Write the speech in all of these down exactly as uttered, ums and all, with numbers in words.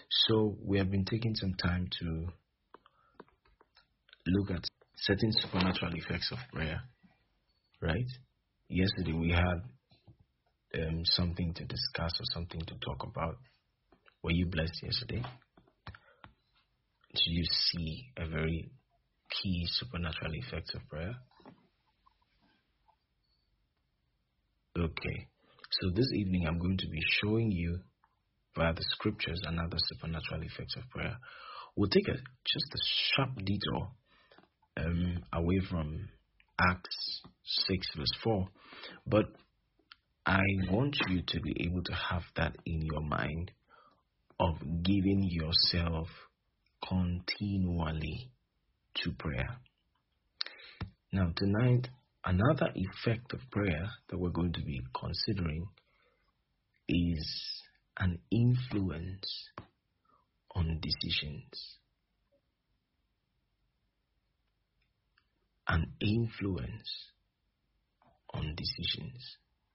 So we have been taking some time to look at certain supernatural effects of prayer, right? Yesterday we had um, something to discuss or something to talk about. Were you blessed yesterday? Did you see a very key supernatural effects of prayer? Okay. So this evening I'm going to be showing you via the scriptures and other supernatural effects of prayer. We'll take a just a sharp detour um, away from Acts six verse four, but I want you to be able to have that in your mind of giving yourself continually to prayer. Now tonight, another effect of prayer that we're going to be considering is an influence on decisions. An influence on decisions.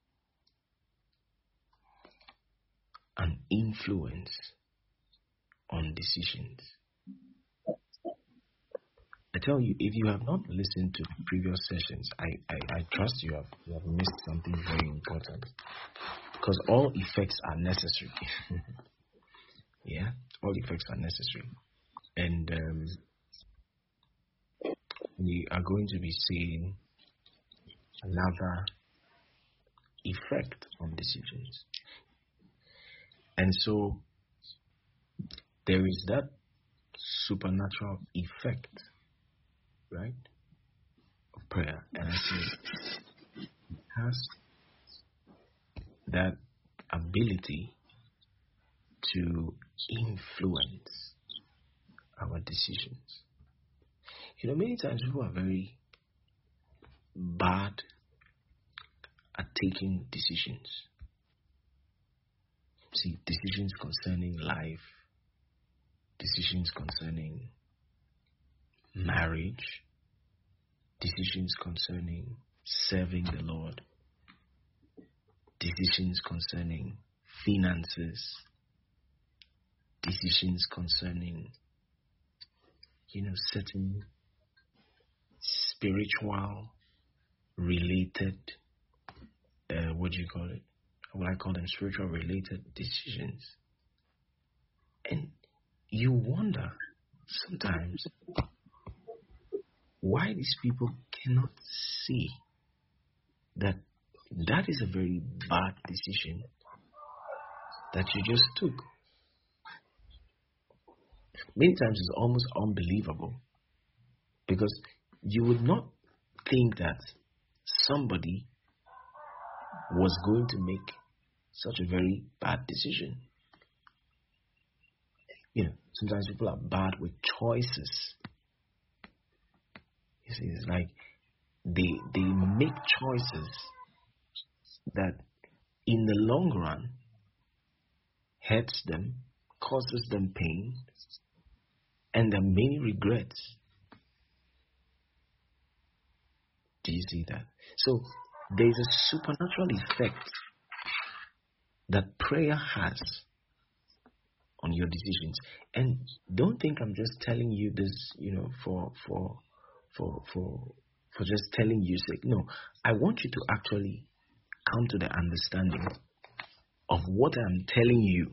An influence on decisions. I tell you, if you have not listened to previous sessions, I, I, I trust you have, you have missed something very important. Because all effects are necessary. Yeah, all effects are necessary. And um, we are going to be seeing another effect on decisions. And so there is that supernatural effect, right, of prayer. And I say it has that ability to influence our decisions. You know, many times people are very bad at taking decisions. See, decisions concerning life, decisions concerning marriage, decisions concerning serving the Lord, decisions concerning finances, decisions concerning, you know, certain spiritual related, uh, what do you call it? What I call them spiritual related decisions. And you wonder sometimes why these people cannot see that that is a very bad decision that you just took. Many times it's almost unbelievable because you would not think that somebody was going to make such a very bad decision. You know, sometimes people are bad with choices. You see, it's like they they make choices that in the long run hurts them, causes them pain, and there are many regrets. Do you see that? So there's a supernatural effect that prayer has on your decisions. And don't think I'm just telling you this, you know, for for for for for just telling you sake. No, I want you to actually come to the understanding of what I'm telling you.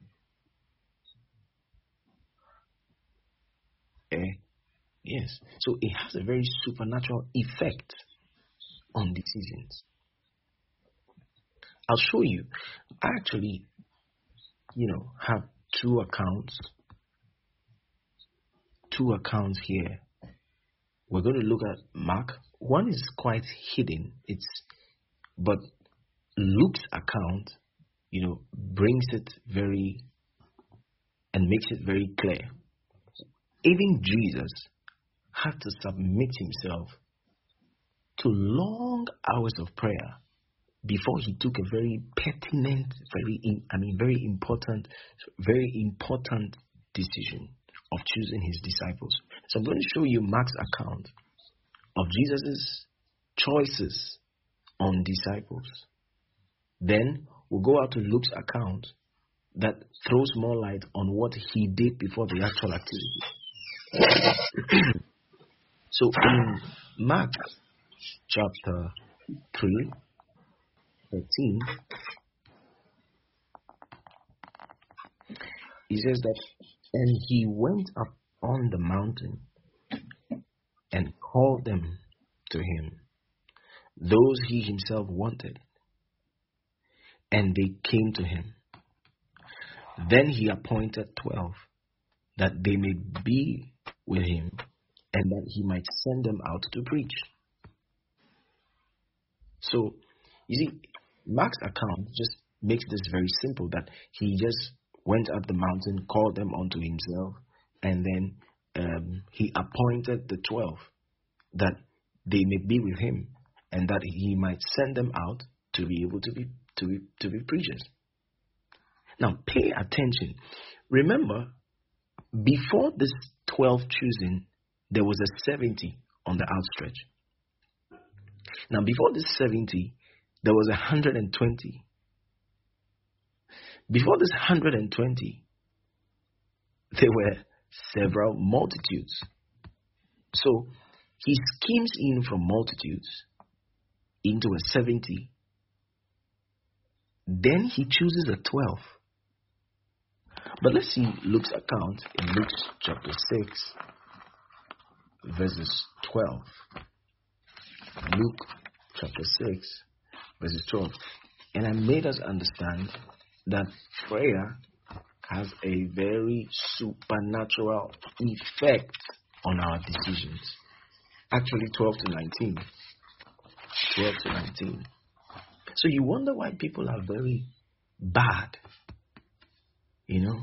Eh? Yes. So it has a very supernatural effect on decisions. I'll show you. I actually, you know, have two accounts. Two accounts here. We're going to look at Mark. One is quite hidden. It's, but Luke's account, you know, brings it very and makes it very clear. Even Jesus had to submit himself to long hours of prayer before he took a very pertinent, very, in, I mean, very important, very important decision of choosing his disciples. So I'm going to show you Mark's account of Jesus's choices on disciples. Then we'll go out to Luke's account that throws more light on what he did before the actual activity. So in Mark chapter three, thirteen, he says that, and he went up on the mountain and called them to him, those he himself wanted, and they came to him. Then he appointed twelve, that they may be with him, and that he might send them out to preach. So, you see, Mark's account just makes this very simple, that he just went up the mountain, called them unto himself, and then um, he appointed the twelve, that they may be with him, and that he might send them out to be able to be to be, to be preachers. Now, pay attention. Remember, before this twelve choosing, there was a seventy on the outstretch. Now, before this seventy, there was a one hundred twenty. Before this one hundred twenty, there were several multitudes. So, he schemes in from multitudes into a seventy. Then he chooses a twelve. But let's see Luke's account in Luke chapter six, verses twelve. Luke chapter six, verses twelve. And I made us understand that prayer has a very supernatural effect on our decisions. Actually, twelve to nineteen. twelve to nineteen. So you wonder why people are very bad. You know?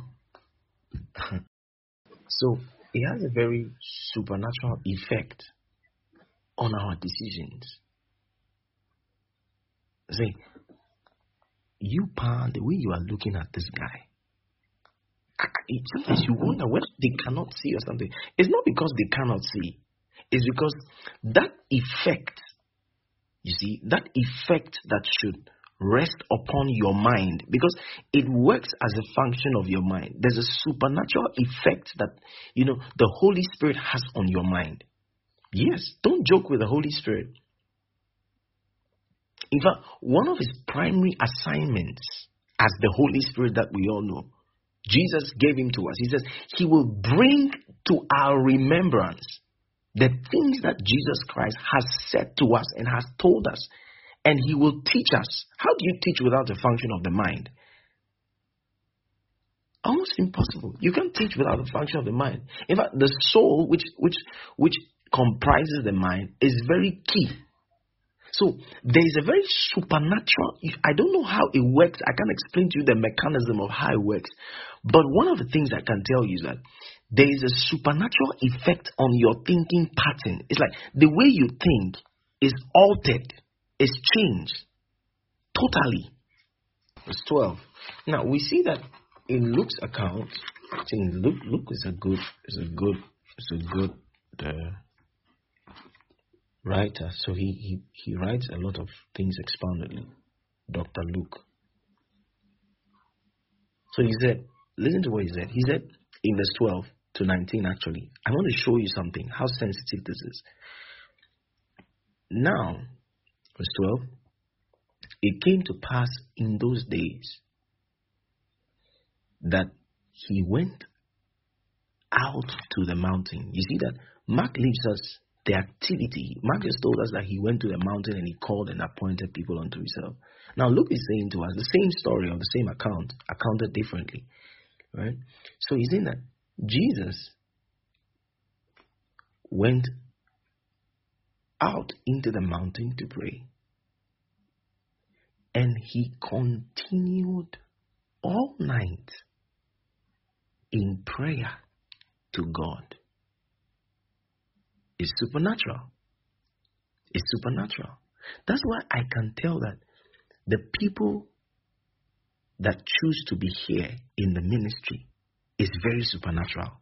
So it has a very supernatural effect on our decisions. Say, you, Pa, the way you are looking at this guy, it, sometimes you wonder whether they cannot see or something. It's not because they cannot see. It's because that effect, you see, that effect that should rest upon your mind, because it works as a function of your mind. There's a supernatural effect that, you know, the Holy Spirit has on your mind. Yes, don't joke with the Holy Spirit. In fact, one of his primary assignments as the Holy Spirit that we all know, Jesus gave him to us. He says he will bring to our remembrance the things that Jesus Christ has said to us and has told us. And he will teach us. How do you teach without the function of the mind? Almost impossible. You can't teach without the function of the mind. In fact, the soul, which which which comprises the mind, is very key. So there is a very supernatural, I don't know how it works. I can't explain to you the mechanism of how it works. But one of the things I can tell you is that there is a supernatural effect on your thinking pattern. It's like the way you think is altered, is changed totally. Verse twelve. Now we see that in Luke's account. I think Luke, Luke is a good, is a good, is a good uh, writer. So he, he he writes a lot of things expoundedly. Doctor Luke. So he said, listen to what he said. He said in verse twelve to nineteen. Actually, I want to show you something. How sensitive this is. Now, verse twelve. It came to pass in those days that he went out to the mountain. You see that Mark leaves us the activity. Mark just told us that he went to the mountain and he called and appointed people unto himself. Now Luke is saying to us the same story or the same account, accounted differently. Right? So he's saying that Jesus went out into the mountain to pray. And he continued all night in prayer to God. It's supernatural. It's supernatural. That's why I can tell that the people that choose to be here in the ministry is very supernatural.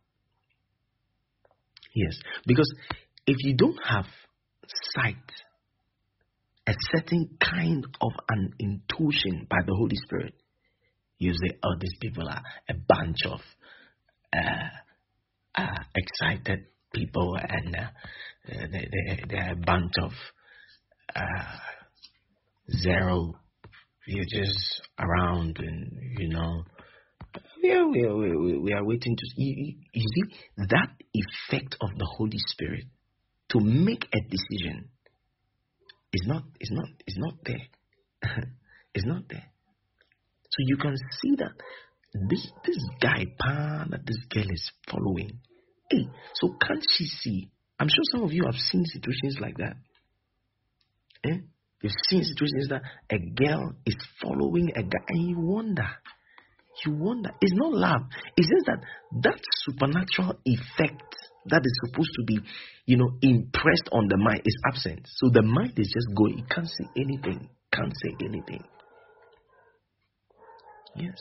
Yes, because if you don't have sight, a certain kind of an intuition by the Holy Spirit, You say, oh, these people are a bunch of uh, uh, excited people, and uh, they, they, they're a bunch of uh, zero. You're just around, and you know, yeah, we are, we, we are waiting to see. You, you see, that effect of the Holy Spirit to make a decision is not, is not, is not there. It's not there. So you can see that this this guy, pa, that this girl is following. Hey, so can't she see? I'm sure some of you have seen situations like that. Eh? You've seen situations that a girl is following a guy, and you wonder, you wonder. It's not love. It's just that that supernatural effect that is supposed to be, you know, impressed on the mind is absent. So the mind is just going. It can't see anything. Can't say anything. Yes.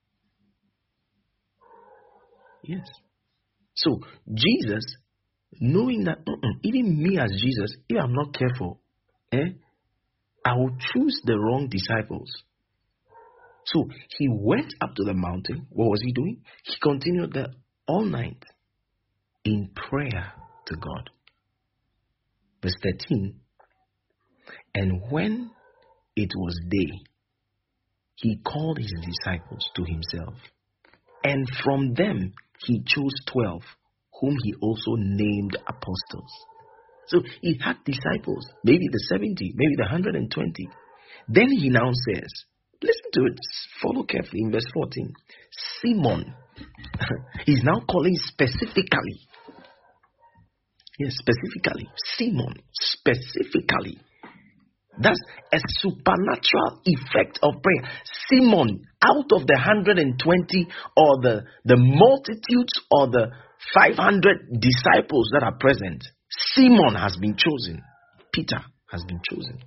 Yes. So Jesus, knowing that even me as Jesus, if I'm not careful, eh, I will choose the wrong disciples. So he went up to the mountain. What was he doing? He continued there all night in prayer to God. Verse thirteen. And when it was day, he called his disciples to himself, and from them he chose twelve, whom he also named apostles. So he had disciples, maybe the seventy, maybe the one hundred twenty. Then he now says, listen to it, follow carefully in verse fourteen. Simon, he's now calling specifically. Yes, specifically. Simon, specifically. That's a supernatural effect of prayer. Simon, out of the one hundred twenty or the, the multitudes or the five hundred disciples that are present, Simon has been chosen. Peter has been chosen.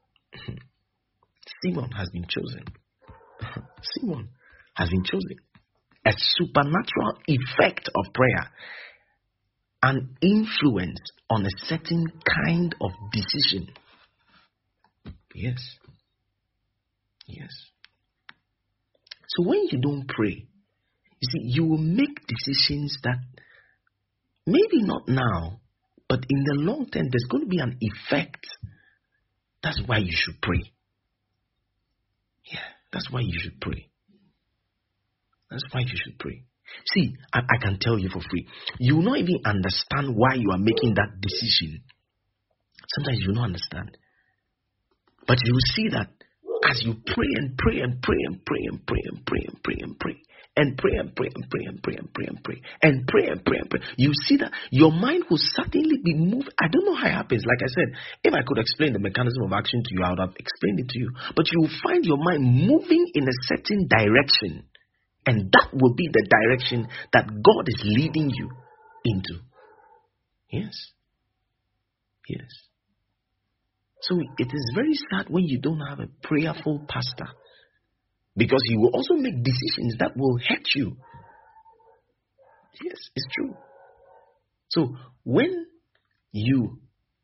Simon has been chosen. Simon has been chosen. A supernatural effect of prayer. An influence on a certain kind of decision. Yes. Yes. So when you don't pray, you see, you will make decisions that maybe not now, but in the long term, there's going to be an effect. That's why you should pray. Yeah, that's why you should pray. That's why you should pray. See, I, I can tell you for free. You will not even understand why you are making that decision. Sometimes you will not understand. But you will see that as you pray and pray and pray and pray and pray and pray and pray and pray and pray and pray and pray and pray and pray and pray and pray and pray and pray, you see that your mind will certainly be moved. I don't know how it happens. Like I said, if I could explain the mechanism of action to you, I would have explained it to you. But you will find your mind moving in a certain direction. And that will be the direction that God is leading you into. Yes. Yes. So it is very sad when you don't have a prayerful pastor, because he will also make decisions that will hurt you. Yes, it's true. So when you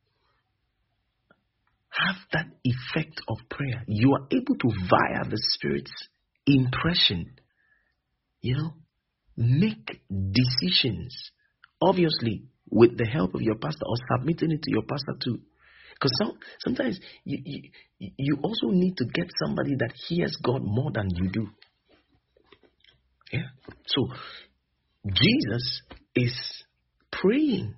have that effect of prayer, you are able to, via the Spirit's impression, you know, make decisions, obviously with the help of your pastor, or submitting it to your pastor too. Because some, sometimes you, you you also need to get somebody that hears God more than you do. Yeah. So Jesus is praying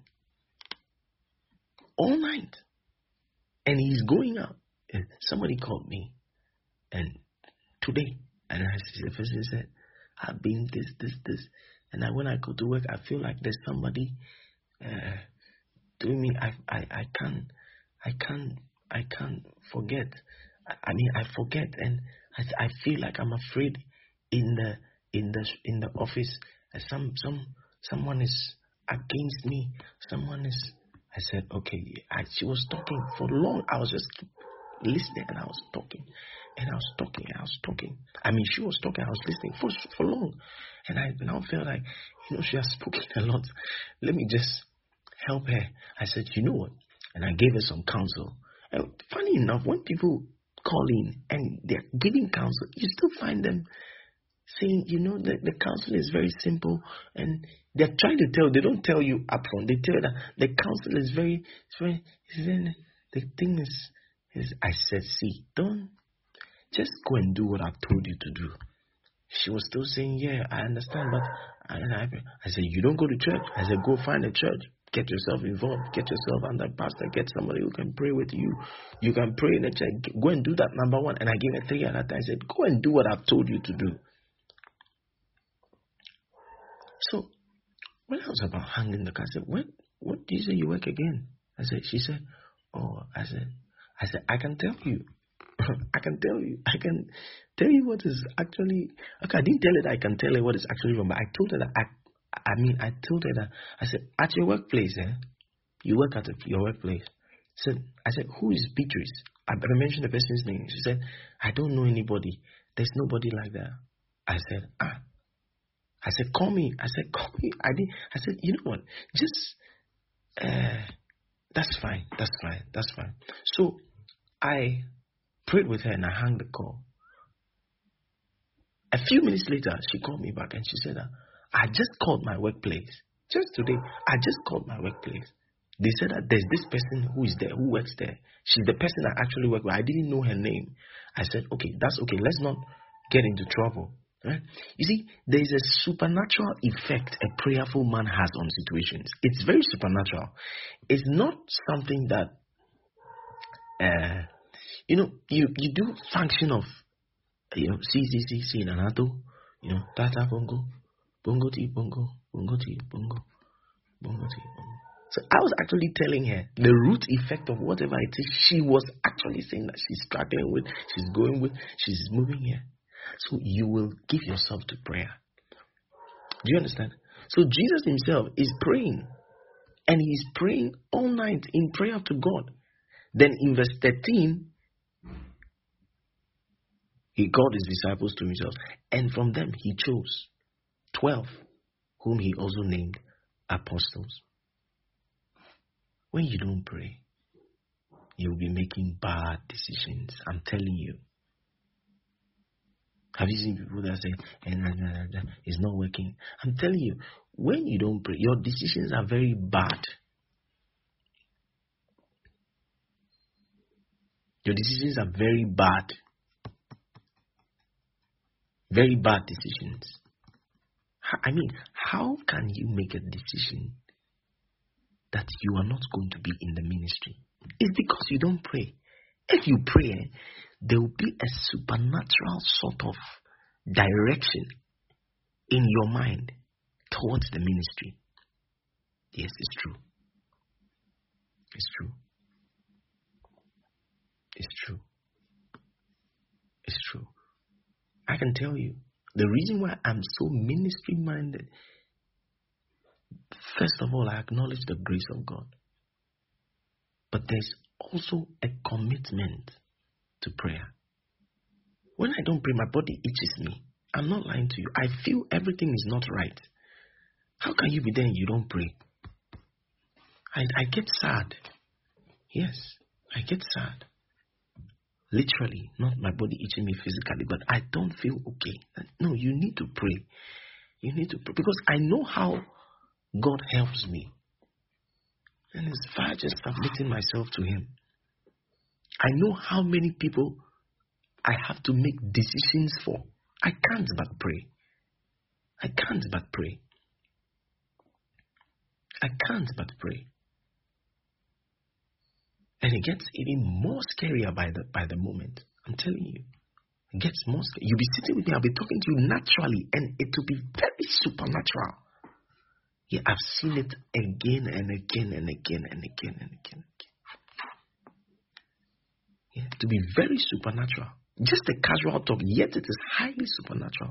all night, and he's going out. And somebody called me, and today, and I, the person said, I've been this, this, this. And I, when I go to work, I feel like there's somebody uh, doing me. I, I, I can't, I can't, I can't forget. I, I mean, I forget, and I, I feel like I'm afraid in the, in the, in the office. Some, some, someone is against me. Someone is. I said, okay. I, she was talking for long. I was just listening, and I was talking. And I was talking, I was talking. I mean, she was talking, I was listening for for long. And I now feel like, you know, she has spoken a lot. Let me just help her. I said, you know what? And I gave her some counsel. And funny enough, when people call in and they're giving counsel, you still find them saying, you know, the, the counsel is very simple, and they're trying to tell, they don't tell you upfront, they tell you that the counsel is very, it's very, it's very the thing is, is, I said, see, don't, just go and do what I've told you to do. She was still saying, yeah, I understand, but I, I, I said, you don't go to church. I said, go find a church. Get yourself involved. Get yourself under a pastor. Get somebody who can pray with you. You can pray in a church. Go and do that, number one. And I gave her three at that time. I said, go and do what I've told you to do. So, when I was about hanging the car, I said, what, what do you say you work again? I said, she said, oh, I said, I said, I can tell you. I can tell you. I can tell you what is actually, okay, I didn't tell her that I can tell her what is actually wrong, but I told her that, I, I mean, I told her that, I said, at your workplace, eh, you work at a, your workplace. I said, I said, who is Beatrice? I, I mentioned the person's name. She said, I don't know anybody. There's nobody like that. I said, ah. I said, call me. I said, call me. I did. I said, you know what? Just, uh, that's fine. That's fine. That's fine. So I prayed with her and I hung the call. A few minutes later, she called me back and she said, I just called my workplace. Just today, I just called my workplace. They said that there's this person who is there, who works there. She's the person I actually work with. I didn't know her name. I said, okay, that's okay. Let's not get into trouble. Right? You see, there is a supernatural effect a prayerful man has on situations. It's very supernatural. It's not something that, uh, you know, you, you do function of, you know, C, C, C, C, Nanato, you know, Tata, Bongo, Bongo, T, Bongo, Bongo, T, Bongo, Bongo, T, Bongo. So I was actually telling her the root effect of whatever it is she was actually saying that she's struggling with, she's going with, she's moving here. So you will give yourself to prayer. Do you understand? So Jesus himself is praying. And he's praying all night in prayer to God. Then in verse thirteen, he called his disciples to himself. And from them he chose twelve, whom he also named apostles. When you don't pray, you'll be making bad decisions. I'm telling you. Have you seen people that say, eh, it's not working? I'm telling you, when you don't pray, your decisions are very bad. Your decisions are very bad. Very bad decisions. I mean, how can you make a decision that you are not going to be in the ministry? It's because you don't pray. If you pray, there will be a supernatural sort of direction in your mind towards the ministry. Yes, it's true. It's true. It's true. It's true. I can tell you, the reason why I'm so ministry-minded, first of all, I acknowledge the grace of God. But there's also a commitment to prayer. When I don't pray, my body itches me. I'm not lying to you. I feel everything is not right. How can you be there and you don't pray? I, I get sad. Yes, I get sad. Literally, not my body itching me physically, but I don't feel okay. No, you need to pray. You need to pray. Because I know how God helps me. And it's far just submitting myself to Him. I know how many people I have to make decisions for. I can't but pray. I can't but pray. I can't but pray. And it gets even more scarier by the by the moment. I'm telling you. It gets more scary. You'll be sitting with me, I'll be talking to you naturally, and it will be very supernatural. Yeah, I've seen it again and again and again and again and again. Yeah, to be very supernatural. Just a casual talk, yet it is highly supernatural.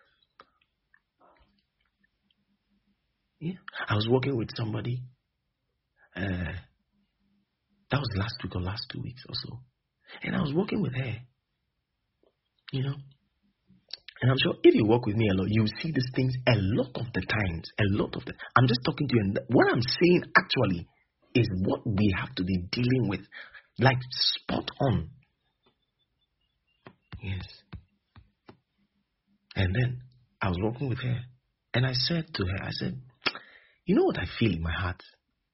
Yeah, I was working with somebody. Uh, that was last week or last two weeks or so. And I was working with her. You know. And I'm sure if you work with me a lot, you see these things a lot of the times. A lot of the I'm just talking to you. And what I'm saying actually is what we have to be dealing with. Like spot on. Yes. And then I was walking with her, and I said to her, I said, you know what I feel in my heart?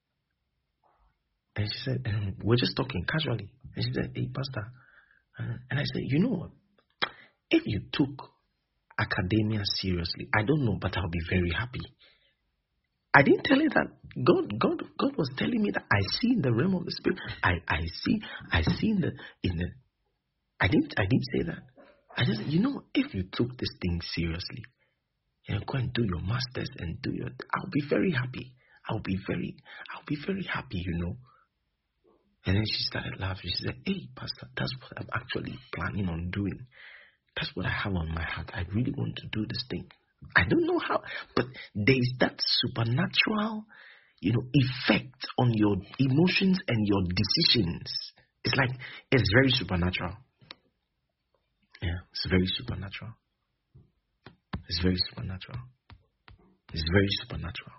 And she said, um, we're just talking casually. And she said, hey, Pastor. Uh, and I said, you know what? If you took academia seriously, I don't know, but I'll be very happy. I didn't tell you that. God, God, God was telling me that I see in the realm of the spirit. I, I see, I see in the, in the. I didn't, I didn't say that. I just, you know, if you took this thing seriously, you know, go and do your masters and do your. I'll be very happy. I'll be very, I'll be very happy, you know. And then she started laughing. She said, hey, Pastor, that's what I'm actually planning on doing. That's what I have on my heart. I really want to do this thing. I don't know how, but there's that supernatural, you know, effect on your emotions and your decisions. It's like, it's very supernatural. Yeah, it's very supernatural. It's very supernatural. It's very supernatural.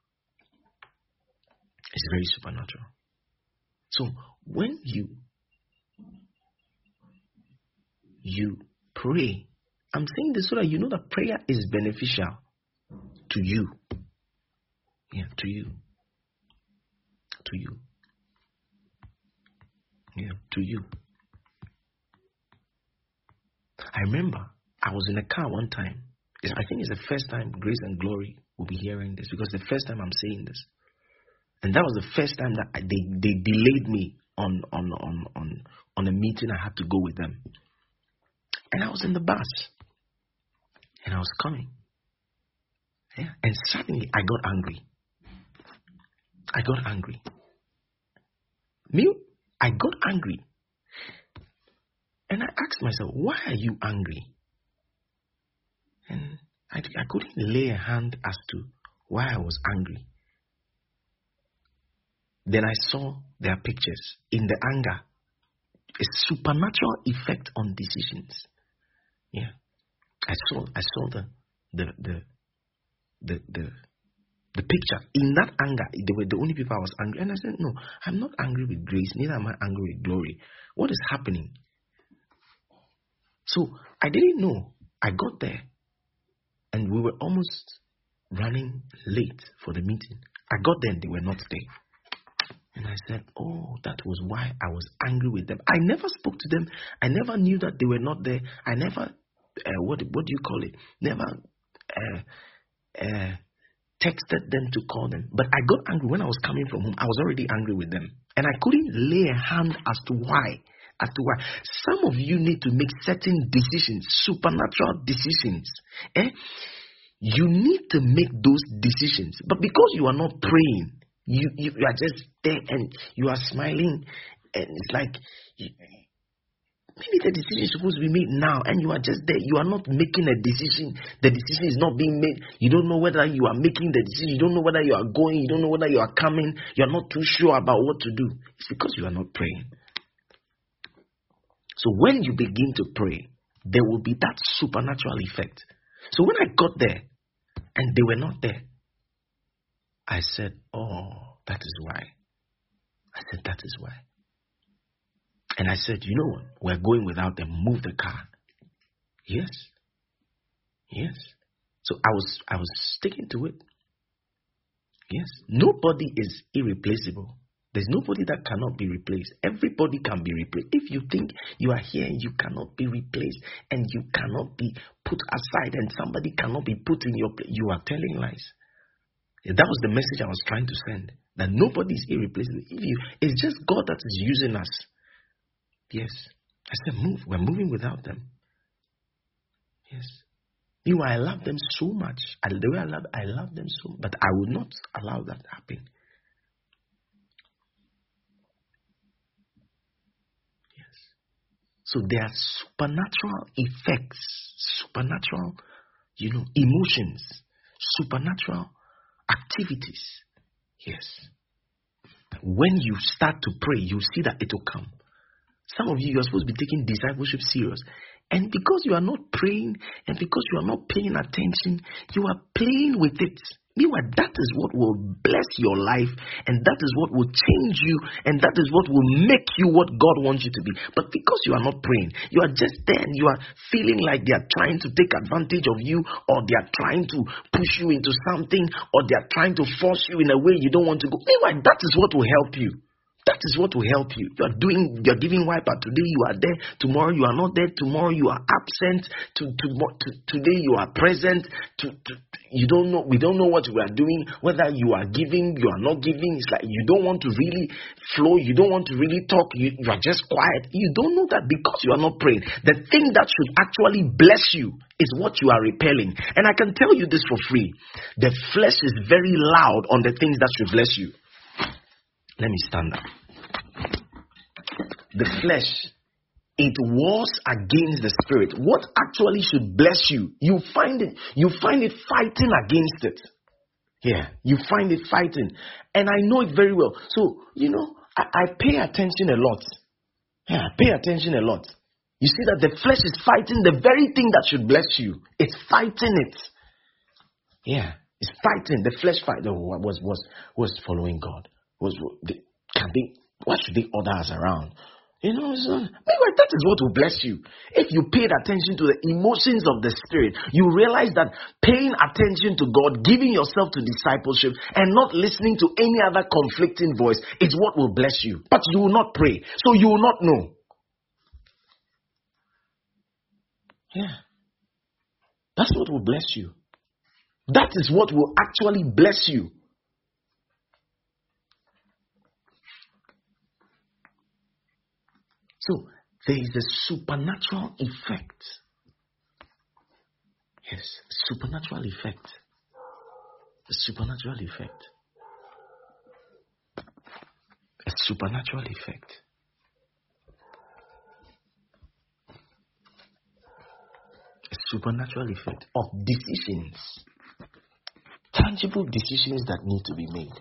It's very supernatural. So when you you pray, I'm saying this so that you know that prayer is beneficial to you. Yeah, to you. To you. Yeah, to you. I remember I was in a car one time. I think it's the first time Grace and Glory will be hearing this, because the first time I'm saying this. And that was the first time that I, they, they delayed me on, on, on, on, on a meeting. I had to go with them. And I was in the bus. And I was coming. Yeah. And suddenly I got angry. I got angry. Me, I got angry. And I asked myself, why are you angry? And I, I couldn't lay a hand as to why I was angry. Then I saw their pictures. In the anger, a supernatural effect on decisions. Yeah. I saw I saw the the the the the, the picture. In that anger, they were the only people I was angry. And I said, no, I'm not angry with Grace, neither am I angry with Glory. What is happening? So I didn't know. I got there and we were almost running late for the meeting. I got there and they were not there. And I said, oh, that was why I was angry with them. I never spoke to them. I never knew that they were not there. I never, uh, what what do you call it? Never uh, uh, texted them to call them. But I got angry when I was coming from home. I was already angry with them. And I couldn't lay a hand as to why. As to why. Some of you need to make certain decisions, supernatural decisions. Eh? You need to make those decisions. But because you are not praying, You, you you are just there and you are smiling, and it's like you, maybe the decision is supposed to be made now, and you are just there. You are not making a decision. The decision is not being made. You don't know whether you are making the decision. You don't know whether you are going. You don't know whether you are coming. You are not too sure about what to do. It's because you are not praying. So when you begin to pray, there will be that supernatural effect. So when I got there and they were not there, I said, oh, that is why. I said, that is why. And I said, you know what? We're going without them. Move the car. Yes. Yes. So I was I was sticking to it. Yes. Nobody is irreplaceable. There's nobody that cannot be replaced. Everybody can be replaced. If you think you are here and you cannot be replaced and you cannot be put aside and somebody cannot be put in your place, you are telling lies. That was the message I was trying to send. That nobody is irreplaceable. If you, it's just God that is using us. Yes. I said, move. We're moving without them. Yes. You know, I love them so much. I, the way I love, I love them so much. But I would not allow that to happen. Yes. So there are supernatural effects, supernatural, you know, emotions, supernatural activities. Yes. When you start to pray, you see that it will come. Some of you, you are supposed to be taking discipleship serious. And because you are not praying and because you are not paying attention, you are playing with it. Meanwhile, that is what will bless your life, and that is what will change you, and that is what will make you what God wants you to be. But because you are not praying, you are just there and you are feeling like they are trying to take advantage of you, or they are trying to push you into something, or they are trying to force you in a way you don't want to go. Meanwhile, that is what will help you. That is what will help you. You are doing, you are giving wiper. Today you are there. Tomorrow you are not there. Tomorrow you are absent. To, to, to today you are present. To, to, you don't know. We don't know what we are doing. Whether you are giving, you are not giving. It's like you don't want to really flow. You don't want to really talk. You, you are just quiet. You don't know that because you are not praying. The thing that should actually bless you is what you are repelling. And I can tell you this for free. The flesh is very loud on the things that should bless you. Let me stand up. The flesh, it wars against the spirit. What actually should bless you, you find it, you find it fighting against it. Yeah, you find it fighting. And I know it very well. So, you know, I, I pay attention a lot. Yeah, I pay attention a lot. You see that the flesh is fighting the very thing that should bless you. It's fighting it. Yeah, it's fighting. The flesh fight was was was following God. Was they, can they? Why should they order us around? You know, so, anyway, that is what will bless you. If you paid attention to the emotions of the spirit, you realize that paying attention to God, giving yourself to discipleship, and not listening to any other conflicting voice is what will bless you. But you will not pray, so you will not know. Yeah, that's what will bless you. That is what will actually bless you. So, there is a supernatural effect. Yes, supernatural effect. A supernatural effect. A supernatural effect. A supernatural effect of decisions. Tangible decisions that need to be made.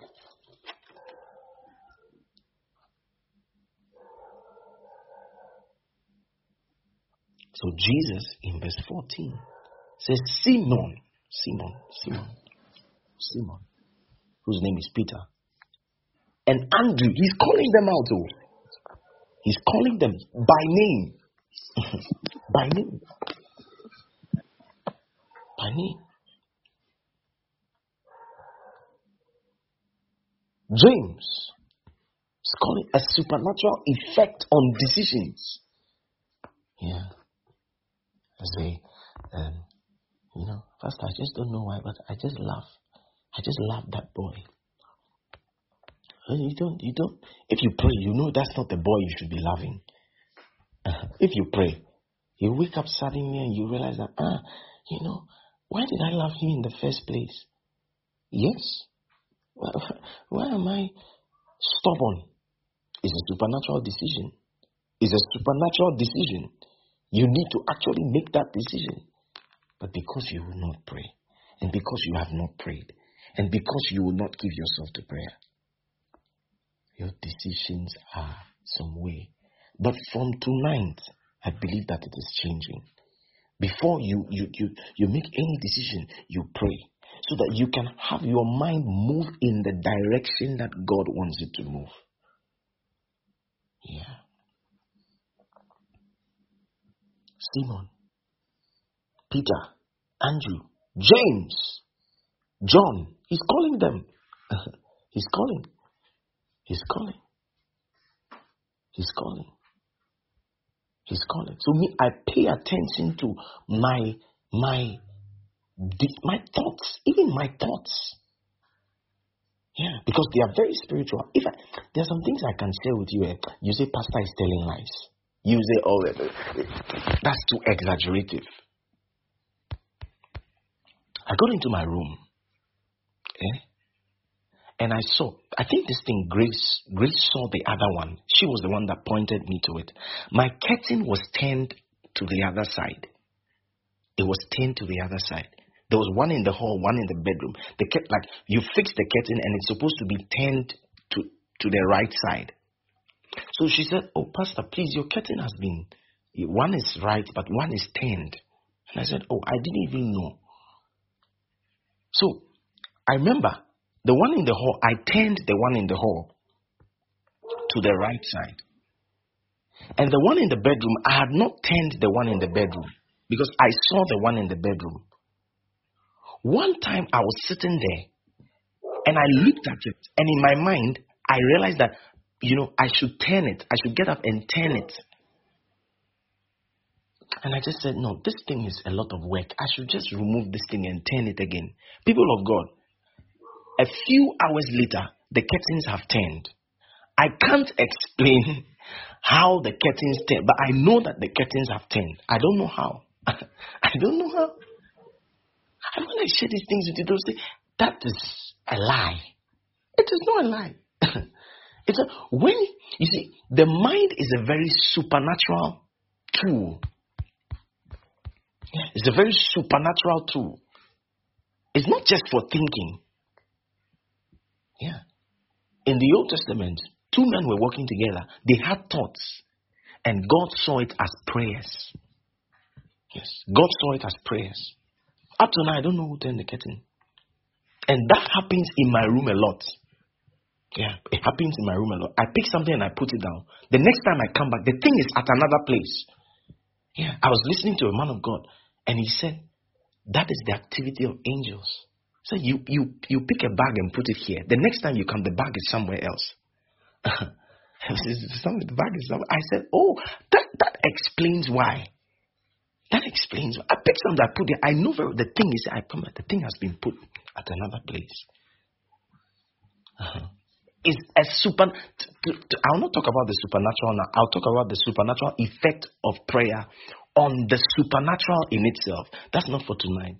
So Jesus in verse fourteen says, Simon, Simon, Simon, Simon, whose name is Peter, and Andrew. He's calling them out. Oh, he's calling them by name, by name, by name. James is calling a supernatural effect on decisions. Yeah. I say, um, you know, first I just don't know why, but I just love, I just love that boy. And you don't, you don't, if you pray, you know that's not the boy you should be loving. Uh, if you pray, you wake up suddenly and you realize that, ah, you know, why did I love him in the first place? Yes. Why, why am I stubborn? It's a supernatural decision. It's a supernatural decision. You need to actually make that decision. But because you will not pray, and because you have not prayed, and because you will not give yourself to prayer, your decisions are some way. But from tonight, I believe that it is changing. Before you, you, you, you make any decision, you pray. So that you can have your mind move in the direction that God wants it to move. Yeah. Simon, Peter, Andrew, James, John. He's calling them. He's calling. He's calling. He's calling. He's calling. So me, I pay attention to my my my thoughts, even my thoughts. Yeah, because they are very spiritual. If I, there are some things I can share with you. Eh? You say, Pastor is telling lies. You say, oh, that's too exaggerative. I got into my room, eh? And I saw, I think this thing, Grace, Grace saw the other one. She was the one that pointed me to it. My curtain was turned to the other side. It was turned to the other side. There was one in the hall, one in the bedroom. The like you fix the curtain and it's supposed to be turned to, to the right side. So she said, oh, Pastor, please, your curtain has been, one is right, but one is turned. And I said, oh, I didn't even know. So I remember the one in the hall, I turned the one in the hall to the right side. And the one in the bedroom, I had not turned the one in the bedroom because I saw the one in the bedroom. One time I was sitting there and I looked at it, and in my mind, I realized that, you know, I should turn it. I should get up and turn it. And I just said, no, this thing is a lot of work. I should just remove this thing and turn it again. People of God, a few hours later, the curtains have turned. I can't explain how the curtains turned, but I know that the curtains have turned. I don't know how. I don't know how. And when I share these things with you, they'll say, that is a lie. It is not a lie. It's a, when, you see, the mind is a very supernatural tool. It's a very supernatural tool. It's not just for thinking. Yeah. In the Old Testament, two men were working together. They had thoughts, and God saw it as prayers. Yes, God saw it as prayers. Up to now, I don't know who turned the curtain. And that happens in my room a lot. Yeah, it happens in my room a lot. I pick something and I put it down. The next time I come back, the thing is at another place. Yeah, I was listening to a man of God, and he said, that is the activity of angels. So you you you pick a bag and put it here. The next time you come, the bag is somewhere else. The bag is somewhere. I said, oh, that, that explains why. That explains why. I picked something, I put it. I know very, the thing is, I come, the thing has been put at another place. Uh-huh. It's a super. To, to, I'll not talk about the supernatural now. I'll talk about the supernatural effect of prayer on the supernatural in itself. That's not for tonight.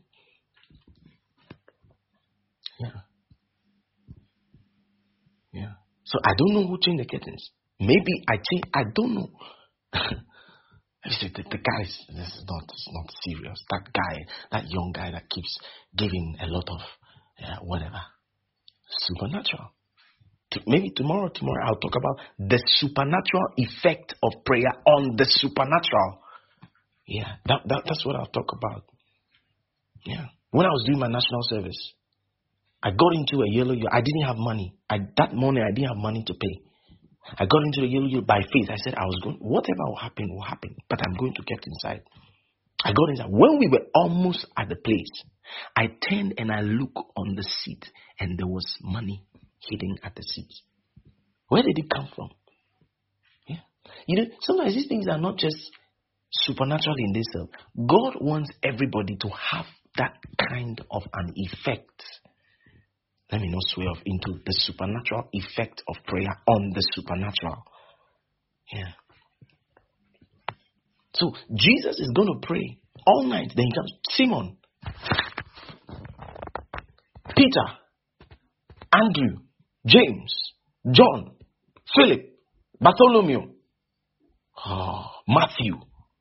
Yeah. Yeah. So I don't know who changed the curtains. Maybe I changed. I don't know. I said the, the guy is this is not it's not serious. That guy, that young guy that keeps giving a lot of uh, whatever supernatural. To, maybe tomorrow, tomorrow I'll talk about the supernatural effect of prayer on the supernatural. Yeah, that, that that's what I'll talk about. Yeah, when I was doing my national service, I got into a yellow. I didn't have money. I that morning I didn't have money to pay. I got into a yellow by faith. I said I was going. Whatever will happen will happen, but I'm going to get inside. I got inside. When we were almost at the place, I turned and I looked on the seat, and there was money hidden at the seat. Where did it come from? Yeah, you know, sometimes these things are not just supernatural in themselves. God wants everybody to have that kind of an effect. Let me not sway off into the supernatural effect of prayer on the supernatural. Yeah. So Jesus is going to pray all night. Then he comes, Simon, Peter, Andrew, James, John, Philip, Bartholomew, oh, Matthew.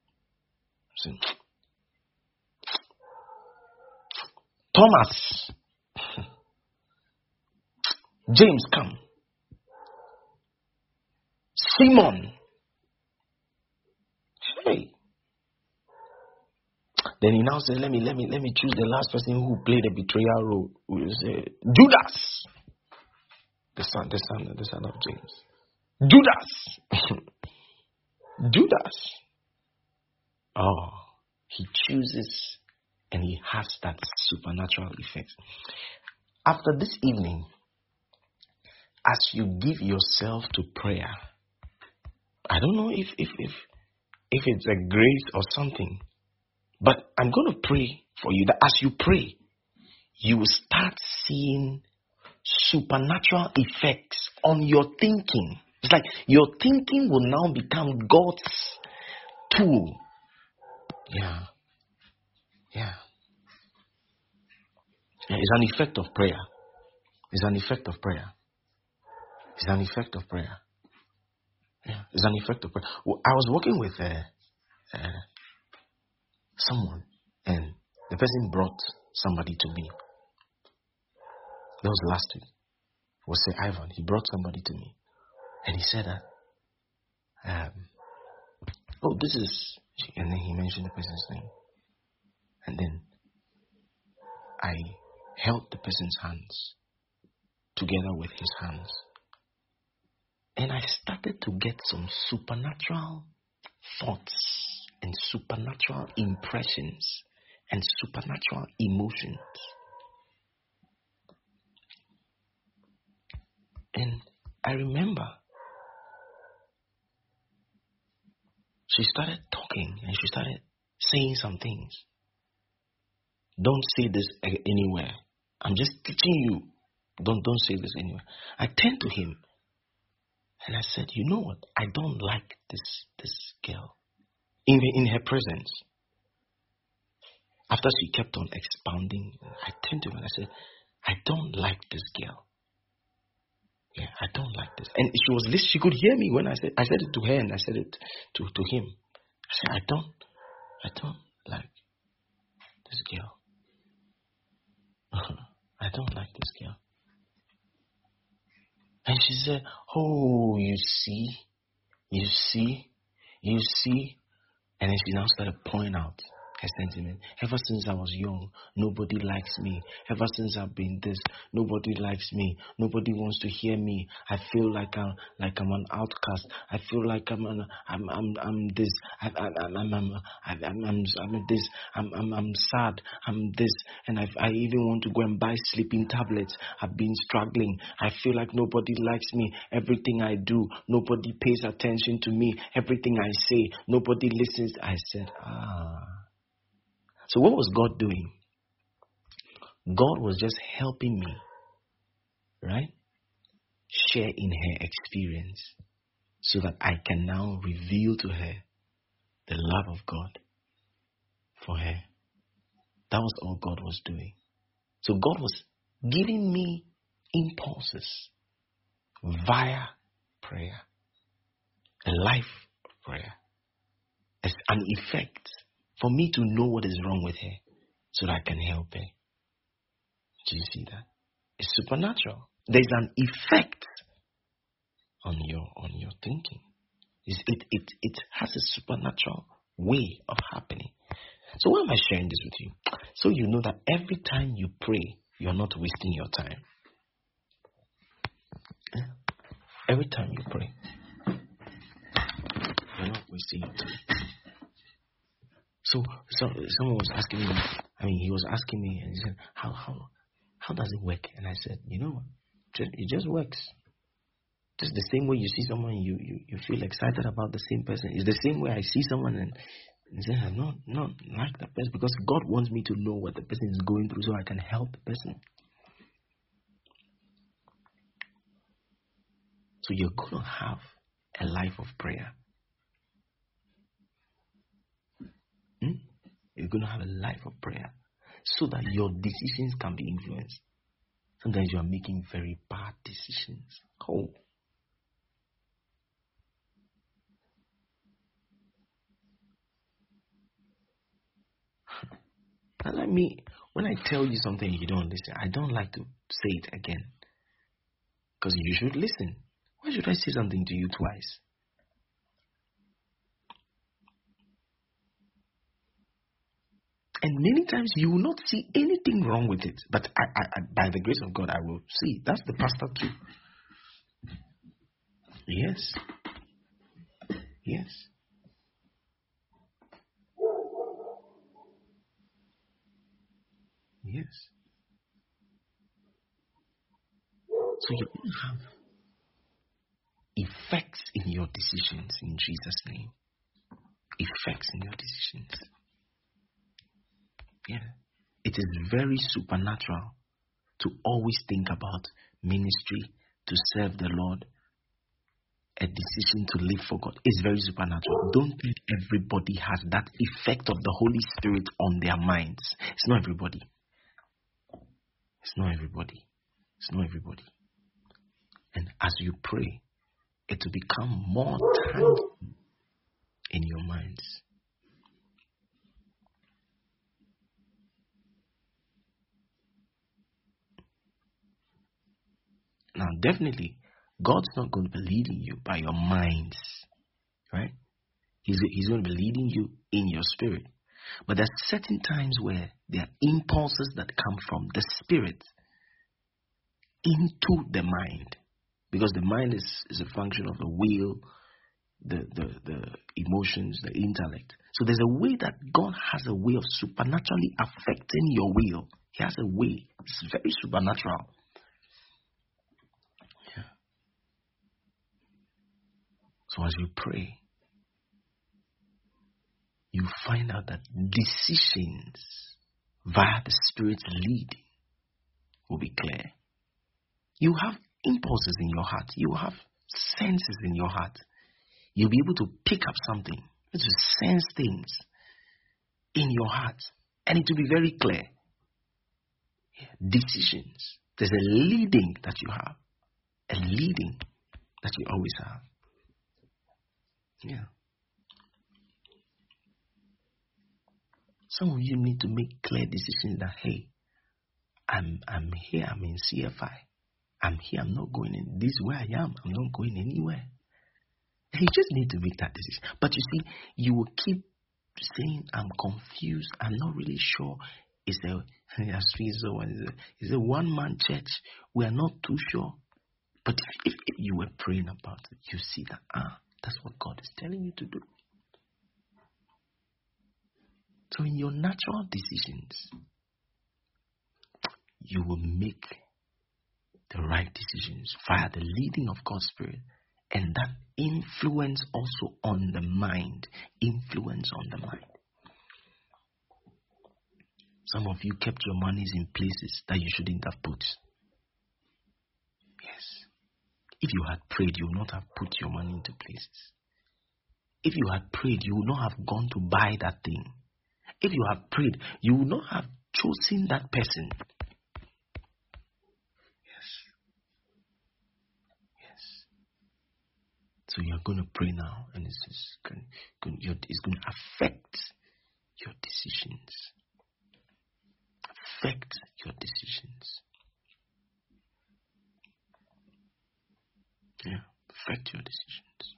Thomas. James, come. Simon. Hey. Then he now says, let me, let me, let me choose the last person who played a betrayal role. Judas. The son, the son, the son of James. Judas. Judas. Oh, he chooses and he has that supernatural effect. After this evening, as you give yourself to prayer, I don't know if if if if it's a grace or something, but I'm going to pray for you that as you pray, you will start seeing supernatural effects on your thinking. It's like your thinking will now become God's tool. Yeah. Yeah. Yeah. It's an effect of prayer. It's an effect of prayer. It's an effect of prayer. Yeah, it's an effect of prayer. Well, I was working with uh, uh, someone, and the person brought somebody to me. That was last week. It was Sir Ivan. He brought somebody to me, and he said that, um, oh, this is, and then he mentioned the person's name, and then I held the person's hands together with his hands. And I started to get some supernatural thoughts and supernatural impressions and supernatural emotions. And I remember she started talking and she started saying some things. Don't say this anywhere. I'm just teaching you. Don't don't say this anywhere. I turned to him and I said, you know what? I don't like this this girl. In in her presence. After she kept on expounding, I turned to him and I said, I don't like this girl. Yeah, I don't like this. And she was listening. She could hear me when I said I said it to her and I said it to, to him. I said, I don't I don't like this girl. I don't like this girl. And she said, oh, you see, you see, you see. And then she now started pointing out her sentiment. Ever since I was young, nobody likes me. Ever since I've been this, nobody likes me. Nobody wants to hear me. I feel like I'm like I'm an outcast. I feel like I'm an, I'm I'm I'm this. I, I, I'm I'm I'm I'm I'm I'm this. I'm I'm I'm sad. I'm this. And I I even want to go and buy sleeping tablets. I've been struggling. I feel like nobody likes me. Everything I do, nobody pays attention to me. Everything I say, nobody listens. I said, ah. So what was God doing? God was just helping me, right? Share in her experience so that I can now reveal to her the love of God for her. That was all God was doing. So God was giving me impulses via prayer, a life of prayer, as an effect for me to know what is wrong with her so that I can help her. Do you see that? It's supernatural. There's an effect on your on your thinking. It's, it, it, it has a supernatural way of happening. So why am I sharing this with you? So you know that every time you pray, you're not wasting your time. Every time you pray, you're not wasting your time. So, so someone was asking me, I mean, he was asking me, and he said, how, how, how does it work? And I said, you know, it just works. Just the same way you see someone, you, you, you feel excited about the same person. It's the same way I see someone and, and say, I'm not, not like that person, because God wants me to know what the person is going through so I can help the person. So you're going to have a life of prayer. Hmm? You're going to have a life of prayer so that your decisions can be influenced. Sometimes you are making very bad decisions. Oh. And let me, when I tell you something you don't listen, I don't like to say it again. Because you should listen. Why should I say something to you twice? And many times you will not see anything wrong with it. But I, I, I, by the grace of God, I will see. That's the pastor too. Yes. Yes. Yes. So you have effects in your decisions in Jesus' name. Effects in your decisions. Yeah. It is very supernatural to always think about ministry, to serve the Lord, a decision to live for God. It's very supernatural. Don't think everybody has that effect of the Holy Spirit on their minds. It's not everybody. It's not everybody. It's not everybody. And as you pray, it will become more tangible in your minds. Now, definitely, God's not going to be leading you by your minds, right? He's, he's going to be leading you in your spirit. But there are certain times where there are impulses that come from the spirit into the mind. Because the mind is, is a function of the will, the, the, the emotions, the intellect. So there's a way that God has a way of supernaturally affecting your will. He has a way. It's very supernatural. Yeah. So as you pray, you find out that decisions via the Spirit's leading will be clear. You have impulses in your heart. You have senses in your heart. You'll be able to pick up something, to sense things in your heart, and it will be very clear. Yeah. Decisions. There's a leading that you have, a leading that you always have. Yeah. Some of you need to make clear decisions that, hey, I'm I'm here, I'm in C F I. I'm here, I'm not going in. This is where I am, I'm not going anywhere. You just need to make that decision. But you see, you will keep saying, I'm confused, I'm not really sure. Is there is a one-man church? We are not too sure. But if, if, if you were praying about it, you see that, ah, that's what God is telling you to do. So in your natural decisions, you will make the right decisions via the leading of God's Spirit, and that influence also on the mind. Influence on the mind. Some of you kept your monies in places that you shouldn't have put. Yes. If you had prayed, you would not have put your money into places. If you had prayed, you would not have gone to buy that thing. If you have prayed, you would not have chosen that person. Yes. Yes. So you're going to pray now, and it's, it's, going, it's going to affect your decisions. Affect your decisions. Yeah, affect your decisions.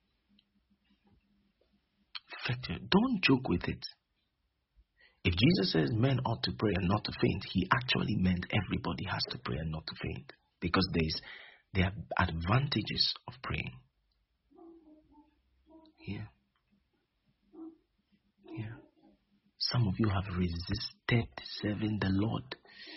Affect your, don't joke with it. If Jesus says men ought to pray and not to faint, he actually meant everybody has to pray and not to faint. Because there's, there are advantages of praying. Yeah. Yeah. Some of you have resisted serving the Lord.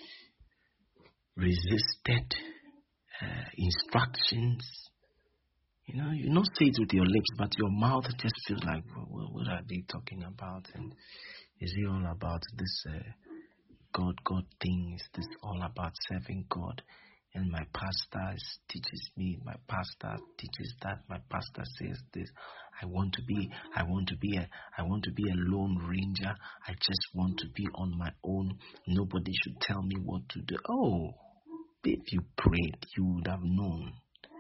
Resisted uh, instructions. You know, you don't say it with your lips, but your mouth just feels like, well, what are they talking about? And is it all about this uh, God, God thing? Is this all about serving God? And my pastor teaches me, my pastor teaches that, my pastor says this. I want to be, I want to be a, I want to be a lone ranger. I just want to be on my own. Nobody should tell me what to do. Oh, if you prayed, you would have known.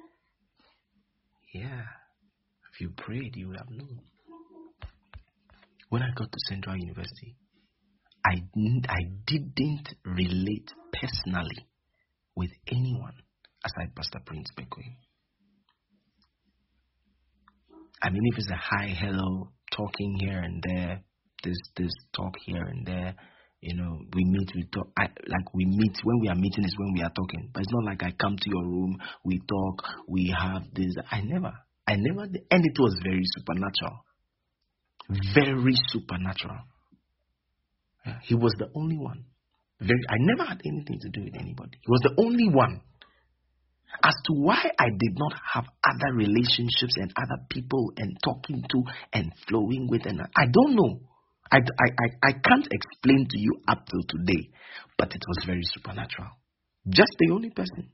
Yeah, if you prayed, you would have known. When I got to Central University, I didn't, I didn't relate personally with anyone aside Pastor Prince Bekoe. I mean, if it's a hi, hello, talking here and there, this this talk here and there, you know, we meet, we talk. I, like we meet, when we are meeting is when we are talking. But it's not like I come to your room, we talk, we have this. I never, I never did. And it was very supernatural. Very supernatural. Yeah, he was the only one. Very, I never had anything to do with anybody. He was the only one. As to why I did not have other relationships and other people and talking to and flowing with, and I don't know. I, I, I, I can't explain to you up till today, but it was very supernatural. Just the only person.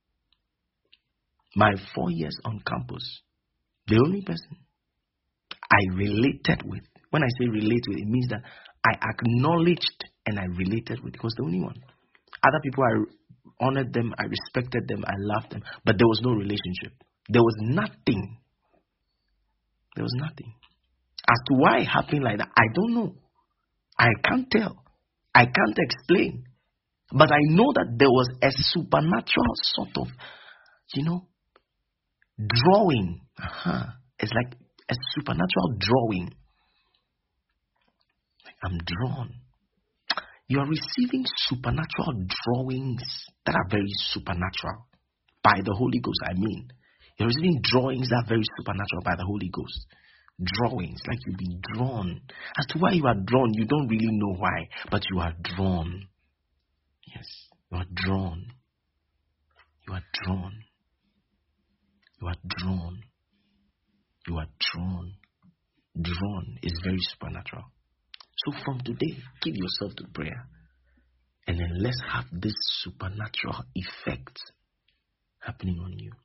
My four years on campus, the only person I related with. When I say relate with, it means that I acknowledged and I related with. It was the only one. Other people, I honored them, I respected them, I loved them, but there was no relationship. There was nothing. There was nothing. As to why it happened like that, I don't know. I can't tell. I can't explain. But I know that there was a supernatural sort of, you know, drawing. Uh-huh. It's like a supernatural drawing. Like I'm drawn. You are receiving supernatural drawings that are very supernatural by the Holy Ghost. I mean, you're receiving drawings that are very supernatural by the Holy Ghost. Drawings, like you'll be drawn. As to why you are drawn, you don't really know why, but you are drawn. Yes, you are drawn. You are drawn. You are drawn. You are drawn. Drawn is very supernatural. So from today, give yourself to prayer. And then let's have this supernatural effect happening on you.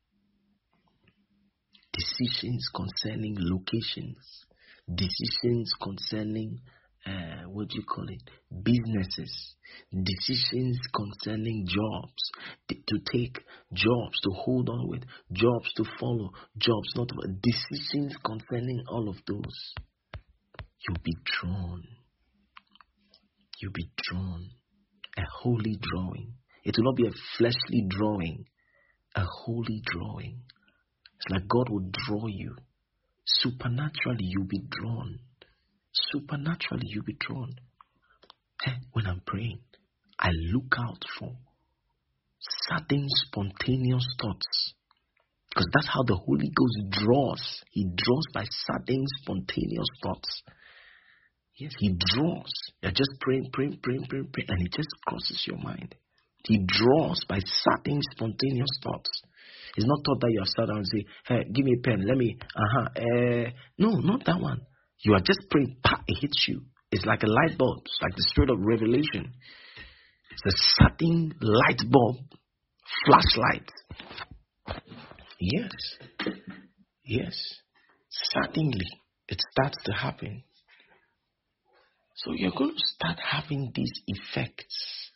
Decisions concerning locations. Decisions concerning, uh, what do you call it? Businesses. Decisions concerning jobs. To take jobs, to hold on with. Jobs to follow. Jobs not to follow. Decisions concerning all of those. You'll be drawn. You'll be drawn. A holy drawing. It will not be a fleshly drawing. A holy drawing. It's like God will draw you. Supernaturally, you'll be drawn. Supernaturally, you'll be drawn. Hey, when I'm praying, I look out for sudden spontaneous thoughts. Because that's how the Holy Ghost draws. He draws by sudden spontaneous thoughts. Yes, he draws. You're just praying, praying, praying, praying, praying, and it just crosses your mind. He draws by sudden spontaneous thoughts. It's not thought that you have sat down and say, hey, give me a pen, let me, uh-huh, uh, no, not that one. You are just praying, pa, it hits you. It's like a light bulb. It's like the spirit of revelation. It's a sudden light bulb, flashlight. Yes, yes, suddenly it starts to happen. So you're going to start having these effects.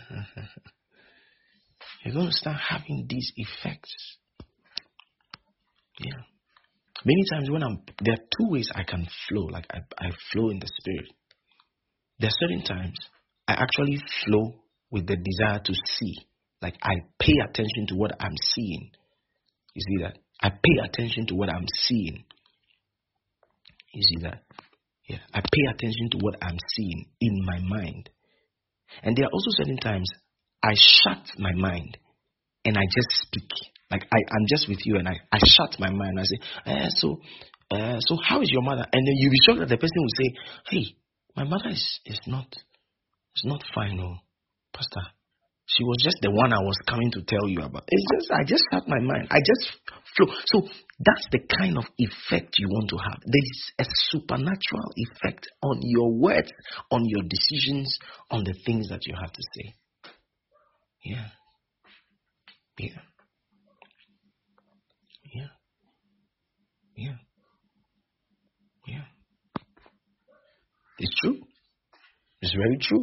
You're going to start having these effects. Yeah. Many times when I'm, there are two ways I can flow. Like I, I flow in the spirit. There are certain times I actually flow with the desire to see. Like I pay attention to what I'm seeing. You see that? I pay attention to what I'm seeing. You see that? Yeah. I pay attention to what I'm seeing in my mind. And there are also certain times I shut my mind and I just speak. Like I, I'm just with you and I, I shut my mind. I say, eh, so, uh, so how is your mother? And then you'll be shocked that the person will say, hey, my mother is, is not, is not fine, no, Pastor. She was just the one I was coming to tell you about. It's just, I just shut my mind. I just flow. So that's the kind of effect you want to have. There's a supernatural effect on your words, on your decisions, on the things that you have to say. Yeah. Yeah. Yeah. Yeah. Yeah. It's true. It's very true.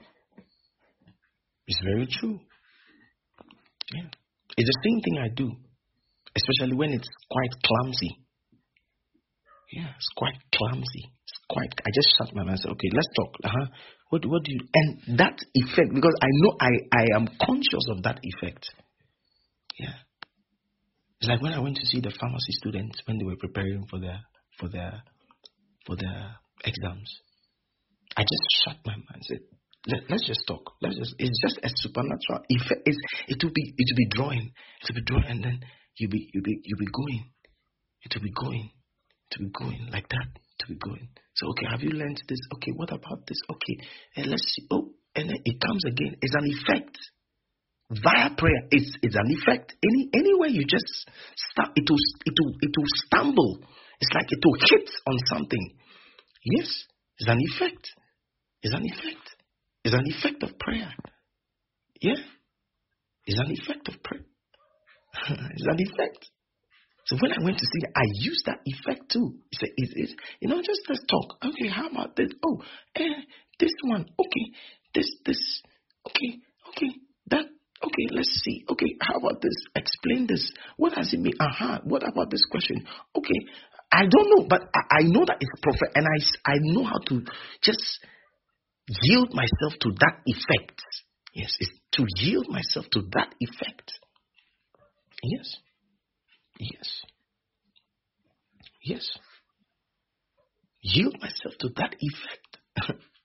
It's very true. Yeah. It's the same thing I do, especially when it's quite clumsy. Yeah, it's quite clumsy. It's quite. I just shut my mouth and say, okay, let's talk. Uh-huh. What, what do you? And that effect, because I know I, I am conscious of that effect. Yeah. It's like when I went to see the pharmacy students when they were preparing for their for their for their exams. I just shut my mouth and said, Let, let's just talk. Let's just. It's just a supernatural effect. It's, it will be. It will be drawing. It will be drawing, and then you be. You be. You be going. It will be going. It will be going like that. It will be going. So okay, have you learned this? Okay, what about this? Okay, and let's see. Oh, and then it comes again. It's an effect via prayer. It's it's an effect. Any anywhere you just start, it will it will it will stumble. It's like it will hit on something. Yes, it's an effect. It's an effect. It's an effect of prayer. Yeah. It's an effect of prayer. It's an effect. So when I went to see it, I used that effect too. It's, a, it's, it's you know, just let's talk. Okay, how about this? Oh, eh, this one. Okay, this, this. Okay, okay, that. Okay, let's see. Okay, how about this? Explain this. What does it mean? Aha. Uh-huh. What about this question? Okay, I don't know, but I, I know that it's prophet, and I, I know how to just yield myself to that effect. Yes, it's to yield myself to that effect. Yes. Yes. Yes. Yield myself to that effect.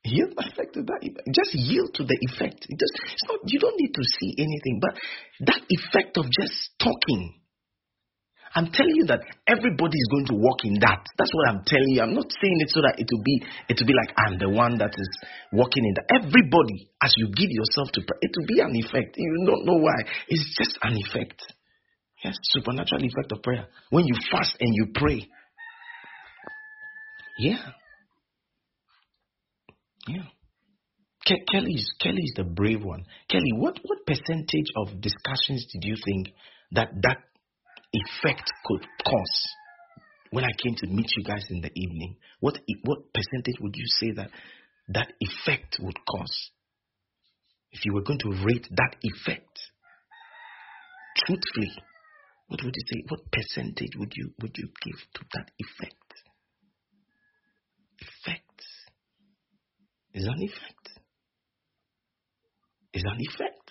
Yield effect to that. Just yield to the effect. It just, it's not, you don't need to see anything, but that effect of just talking. I'm telling you that everybody is going to walk in that. That's what I'm telling you. I'm not saying it so that it will be it will be like I'm the one that is walking in that. Everybody, as you give yourself to prayer, it will be an effect. You don't know why. It's just an effect. Yes, supernatural effect of prayer. When you fast and you pray. Yeah. Yeah. Ke- Kelly is Kelly is the brave one. Kelly, what, what percentage of discussions did you think that that effect could cause when I came to meet you guys in the evening? What what percentage would you say that that effect would cause? If you were going to rate that effect truthfully, what would you say? What percentage would you would you give to that effect? Effect is an effect. Is an effect.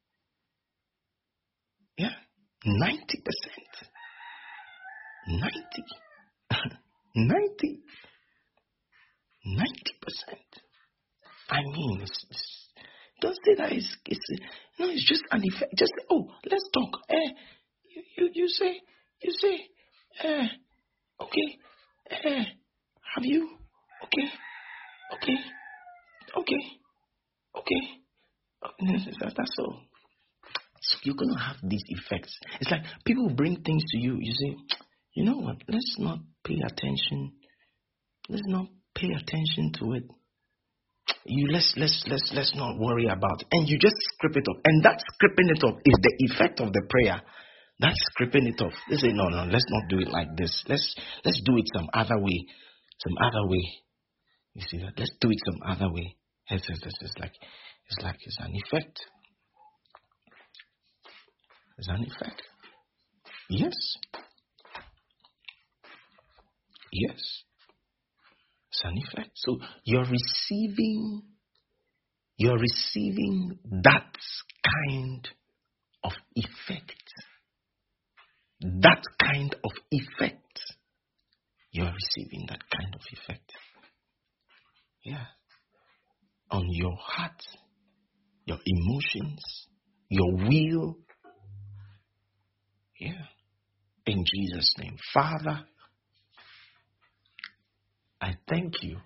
Yeah, ninety percent. Ninety. Ninety. Ninety percent. I mean, it's, it's, don't say that it's, it's no, it's just an effect. Just say, oh, let's talk. Eh, you, you, you say, you say, eh, okay, eh, have you? Okay, okay, okay, okay. Oh, that, that's all. So you're gonna have these effects. It's like people bring things to you. You say, you know what? Let's not pay attention. Let's not pay attention to it. You let's let's let's let's not worry about it. And you just script it off. And that scripting it off is the effect of the prayer. That's scripting it off. They say, no, no, let's not do it like this. Let's let's do it some other way. Some other way. You see that? Let's do it some other way. It's, it's, it's, it's like it's like it's an effect. It's an effect. Yes. Yes. It's an effect. So you're receiving, you're receiving that kind of effect. That kind of effect. You're receiving that kind of effect. Yeah. On your heart, your emotions, your will. Yeah. In Jesus' name. Father, I thank you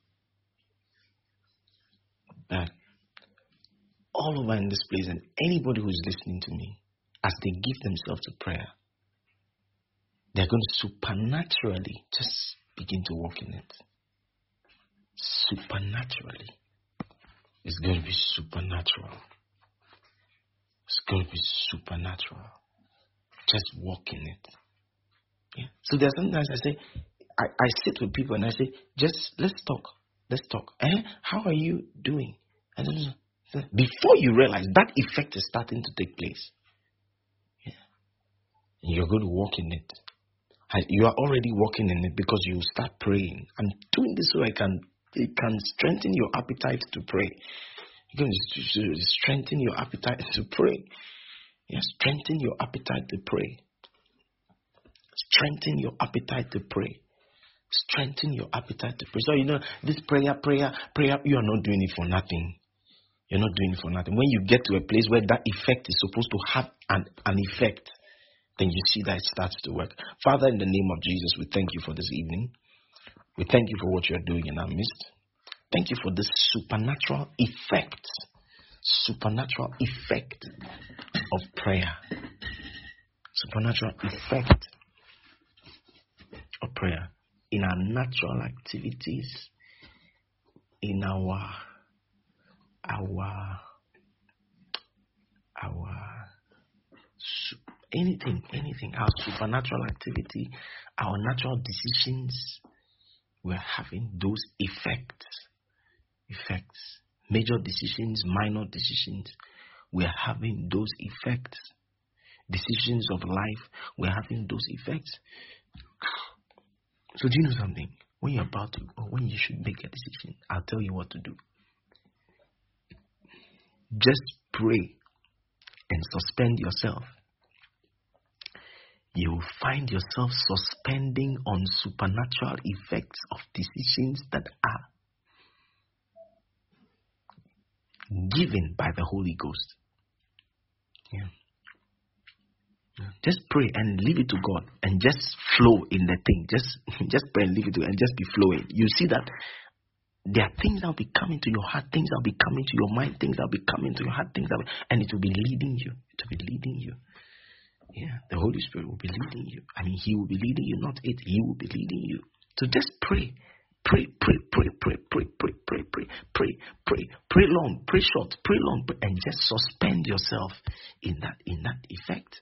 that all over in this place and anybody who's listening to me, as they give themselves to prayer, they're going to supernaturally just begin to walk in it. Supernaturally. It's going to be supernatural. It's going to be supernatural. Just walk in it. Yeah. So there's sometimes I say, I, I sit with people and I say, just let's talk. Let's talk. Eh? How are you doing? I don't know. Before you realize that effect is starting to take place. Yeah. And you're going to walk in it. And you are already walking in it because you start praying. I'm doing this so I can it can strengthen your appetite to pray. You're going to strengthen your appetite to pray. Yeah, strengthen your appetite to pray. Strengthen your appetite to pray. Strengthen your appetite to pray. So you know this prayer, prayer, prayer. You are not doing it for nothing. You're not doing it for nothing. When you get to a place where that effect is supposed to have an, an effect, then you see that it starts to work. Father, in the name of Jesus, we thank you for this evening. We thank you for what you're doing in our midst. Thank you for this supernatural effect. Supernatural effect of prayer. Supernatural effect of prayer in our natural activities, in our our our anything, anything, our supernatural activity, our natural decisions, we're having those effects. Effects. Major decisions, minor decisions, we're having those effects. Decisions of life, we're having those effects. So do you know something? When you're about to, or when you should make a decision, I'll tell you what to do. Just pray and suspend yourself. You will find yourself suspending on supernatural effects of decisions that are given by the Holy Ghost. Yeah. Yeah. Just pray and leave it to God and just flow in the thing. Just just pray and leave it to and just be flowing. You see that there are things that will be coming to your heart, things that will be coming to your mind, things that will be coming to your heart, things that will, and it will be leading you. It will be leading you. Yeah, the Holy Spirit will be leading you. I mean, He will be leading you, not it. He will be leading you. So just pray. Pray, pray, pray, pray, pray, pray, pray, pray, pray, pray, pray long, pray short, pray long, and just suspend yourself in that in that effect.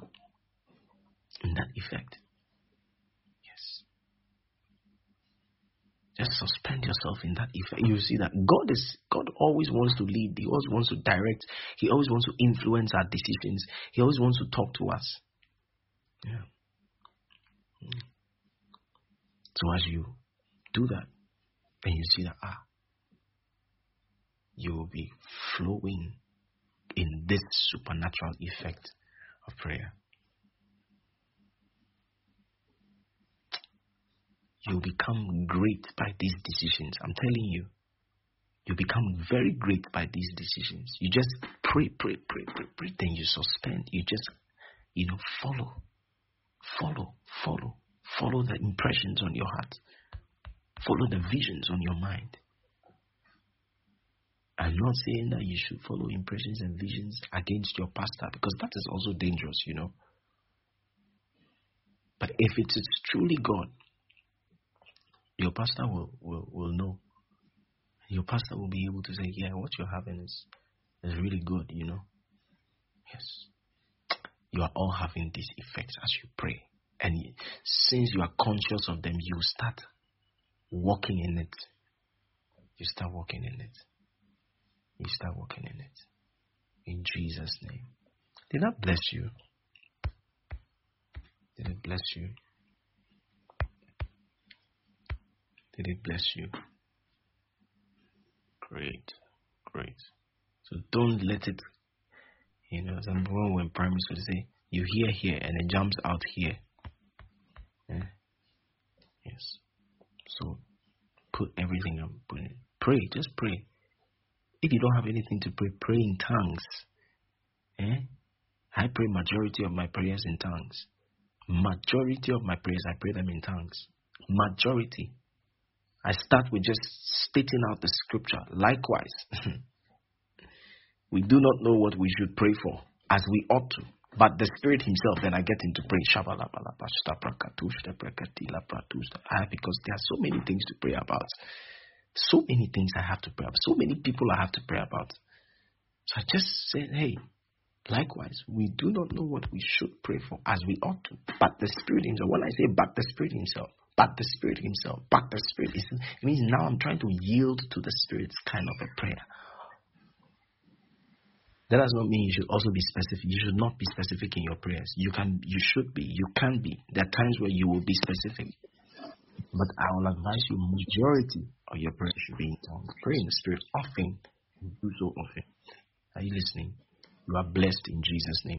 In that effect. Yes. Just suspend yourself in that effect. You see that God is God always wants to lead. He always wants to direct. He always wants to influence our decisions. He always wants to talk to us. Yeah. So as you do that, and you see that ah, you will be flowing in this supernatural effect of prayer. You become great by these decisions. I'm telling you. You become very great by these decisions. You just pray, pray, pray, pray, pray. Then you suspend. You just, you know, follow. Follow, follow. Follow the impressions on your heart. Follow the visions on your mind. I'm not saying that you should follow impressions and visions against your pastor, because that is also dangerous, you know. But if it is truly God, your pastor will, will, will know. Your pastor will be able to say, yeah, what you're having is, is really good, you know. Yes. You are all having these effects as you pray. And since you are conscious of them, you start walking in it. You start walking in it. You start walking in it. In Jesus' name. Did that bless you? Did it bless you? Did it bless you? Great. Great. So don't let it, you know, some people when primary school say, you hear here and it jumps out here. Yeah. Yes. So put everything up. Put it. Pray. Just pray. If you don't have anything to pray, pray in tongues. Eh? I pray majority of my prayers in tongues. Majority of my prayers, I pray them in tongues. Majority. I start with just stating out the scripture. Likewise, we do not know what we should pray for as we ought to. But the Spirit Himself, then I get into praying. Ah, because there are so many things to pray about. So many things I have to pray about. So many people I have to pray about. So I just said, hey, likewise, we do not know what we should pray for as we ought to. But the Spirit Himself, when I say but the Spirit Himself, but the Spirit Himself, but the Spirit, it means now I'm trying to yield to the Spirit's kind of a prayer. That does not mean you should also be specific. You should not be specific in your prayers. You can, you should be, you can be. There are times where you will be specific. But I will advise you, majority of your prayers should be in tongues. Pray in the Spirit often. Do so often. Are you listening? You are blessed in Jesus' name.